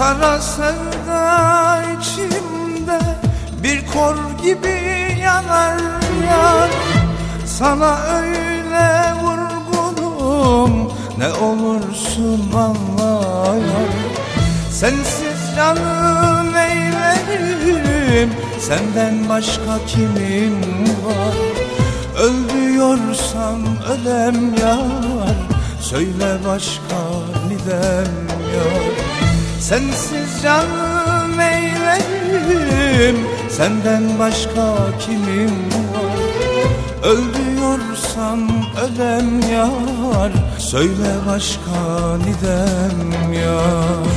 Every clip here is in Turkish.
Kara sevda içimde bir kor gibi yanar yar. Sana öyle vurgunum, ne olursun anla yar. Sensiz canım neylerim, senden başka kimim var? Öldüyorsan ölem yar, söyle başka nidem yar. Sensiz canım neylerim, senden başka kimim var? Öldüyorsan ölem yar, söyle başka nidem yar.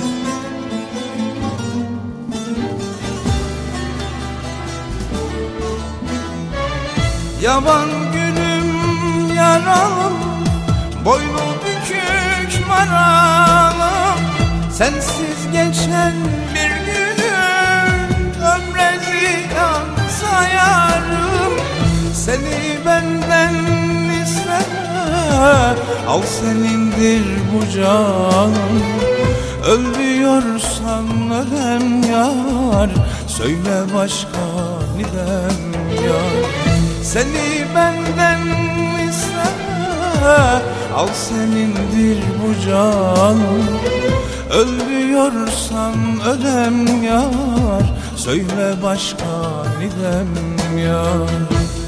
Yaban gülüm yaralım, boynu bükük maralım. Sensiz geçen bir günüm ömre ziyan sayarım. Seni benden isteme, al senindir bu canım. Ölüyorsan ölem yar, söyle başka nidem yar. Seni benden isteme, al senindir bu canım. Ölüyorsan ölem yar, söyle başka nidem yar.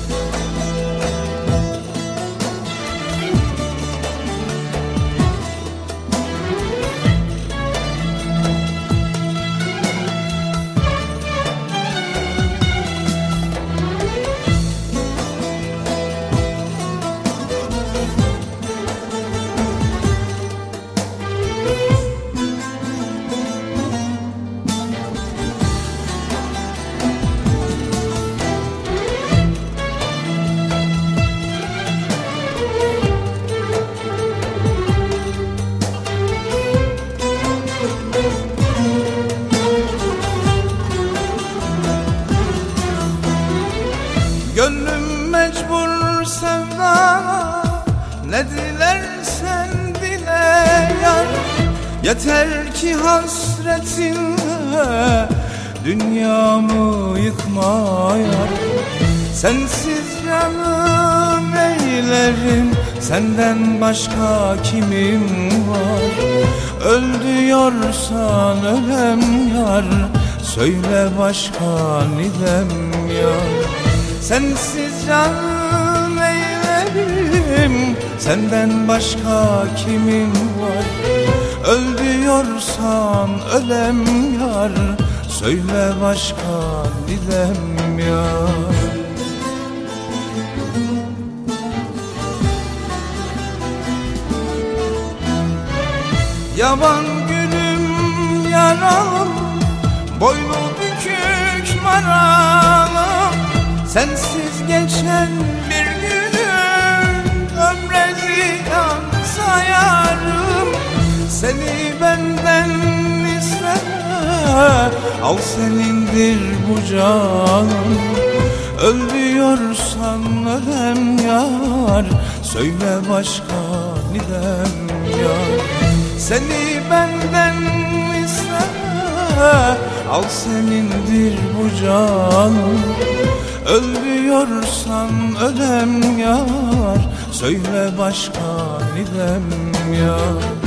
Gönlüm mecbur sevdana, ne dilersen dile yar. Yeter ki hasretinle dünyamı yıkma yar. Sensiz canım neylerim, senden başka kimim var? Öldüyorsan ölem yar, söyle başka nidem yar. Sensiz canım neylerim, senden başka kimim var? Öldüyorsan ölem yar, söyle başka nidem yar. Yaban gülüm yaralım, boynu bükük maralım. Sensiz geçen bir günüm ömre ziyan sayarım. Seni benden isteme, al senindir bu canım. Öldüyorsan ölem yar, söyle başka nidem yar. Seni benden isteme, al senindir bu canım. Öldüyorsan ölem yar, söyle başka nidem yar.